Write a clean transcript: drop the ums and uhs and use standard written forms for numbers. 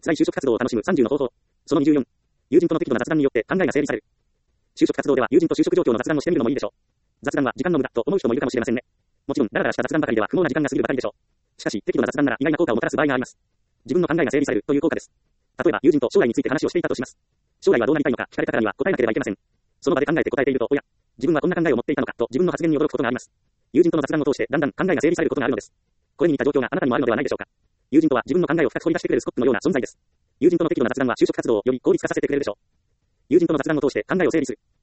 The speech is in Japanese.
辛い就職活動を楽しむ30の方法。その24。友人との適度な雑談によって考えが整理される。就職活動では友人と就職状況の雑談をしてみるのもいいでしょう。雑談は時間の無駄と思う人もいるかもしれませんね。もちろん、ダラダラした雑談ばかりでは不毛な時間が過ぎるばかりでしょう。しかし、適度な雑談なら意外な効果をもたらす場合があります。自分の考えが整理されるという効果です。例えば、友人と将来について話をしていたとします。将来はどうなりたいのか聞かれたからには答えなければいけません。その場で考えて答えていると、おや、自分はこんな考えを持っていたのかと自分の発言に驚くことがあります。友人との雑談を通してだんだん考えが整理されることがあるのです。これに似た状況があなたにもあるのではないでしょうか。友人とは自分の考えを深く掘り出してくれるスコップのような存在です。友人との適度な雑談は就職活動をより効率化させてくれるでしょう。友人との雑談を通して考えを整理する。